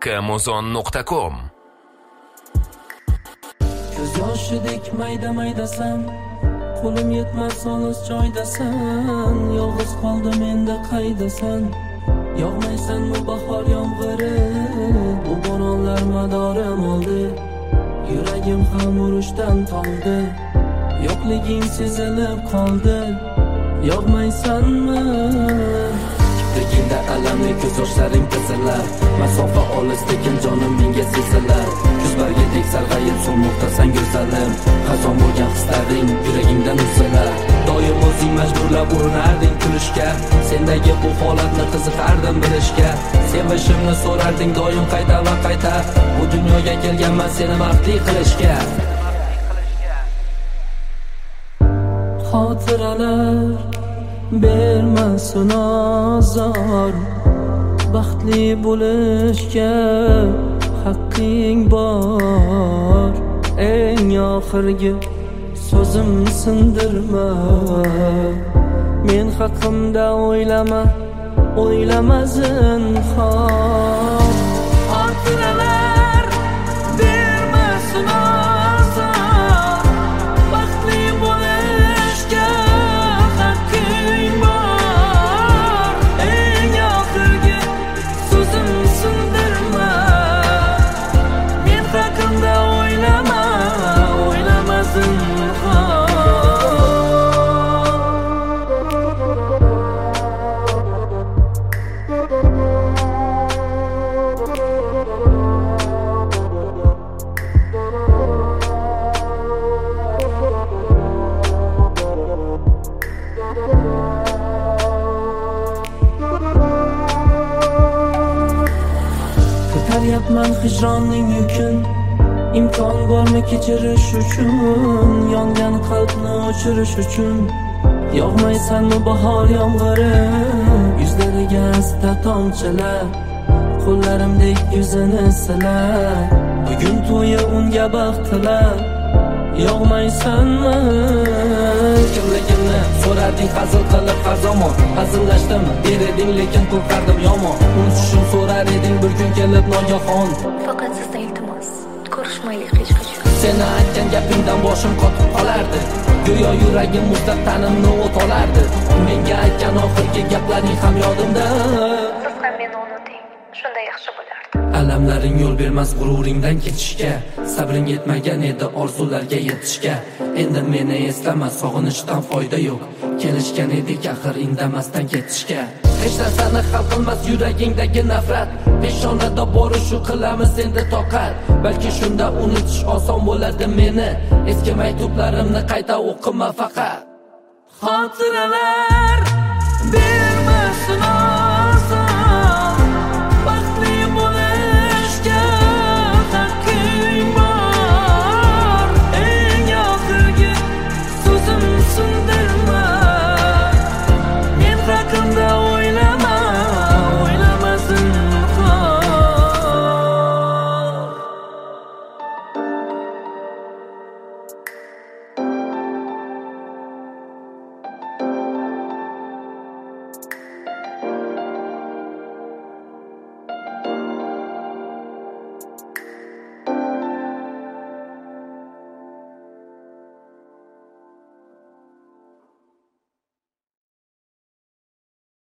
Amazon.com. Ko'z yoshidek mayda-maydasan, qo'lim yetmas olis joydasan. Yolg'iz qoldim endi qaydasan? Yog'maysanmi bahor yomg'iri? Bu bo'ronlar madorim oldi, yuragim ham urushdan toldi. Yo'qliging sezilib qoldi, yog'maysanmi? Kiprikingda alamli ko'z yoshlaring qizilar, masofa olis lekin jonim menga sezilar. Kuz bargidek sarg'ayib so'lmoqdasan go'zalim, xazon bo'lgan hislaring yuragimdan uzilar. Doim o'zing majburlab urinarding kulishga, sendagi bu holatni qiziqardim bilishga. Sevishimni so'rarding doim qayta va qayta, bu dunyoga kelganman seni baxtli qilishga. Xotiralar bermasin azor, baxtli bo'lishga haqqing bor. Eng oxirgi so'zim sindirma, men haqimda o'ylama zinhor. Xotiralar bermasin azor, baxtli bo'lishga haqqing bor. Eng oxirgi so'zim sindirma, men haqimda o'ylama zinhor. Ko'taryapman hijronning yukin, imkon bormi kechirish uchun? Yongan qalbni o'chirish uchun yog'maysanmi bahor yomg'iri? Yuzlariga asta tomchilar, qo'llarimdek yuzini silar. Bugun to'yi unga baxtilar, yog'maysanmi? Kimligimni so'rading hazil qilib har zamon, hazillashdim der eding lekin qo'rqardim yomon. Unutishim so'rar eding bir kun kelib nogahon. Faqat sizdan iltimos, ko'rishmaylik hech qachon. Seni aytgan gapingdan boshim qotib qolardi, go'yo yuragim muzlab tanimni o't olardi. Menga aytgan oxirgi gaplaring ham yodimda. Siz ham meni unuting, shunda yaxshi bo'lardi. Alamlaring yo'l bermas g'ururingdan ketishga, sabring yetmagan edi orzularga yetishga. Endi meni eslama, sog'inishdan foyda yo'q, kelishgan edik axir indamasdan ketishga. Hech narsani hal qilmas yuragingdagi nafrat, peshonada bori shu qilamiz endi toqat. Balki shunda unutish oson bo'ladi meni, eski maktublarimni qayta o'qima faqat. Xotiralar